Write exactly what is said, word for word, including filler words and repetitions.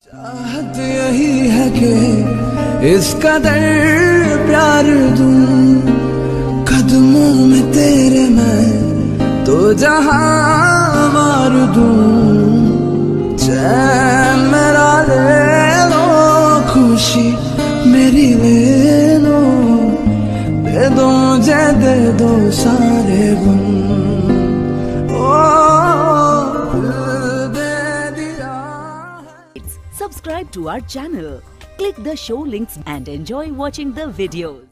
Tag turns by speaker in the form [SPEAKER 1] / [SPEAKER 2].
[SPEAKER 1] चाहत यही है कि इस कदर प्यार दूं कदमों में तेरे मैं तो जहां मार दूं। चैन मेरा ले लो, खुशी मेरी ले लो, दे दो मुझे दे दो सारे गुण।
[SPEAKER 2] Subscribe to our channel, click the show links and enjoy watching the videos.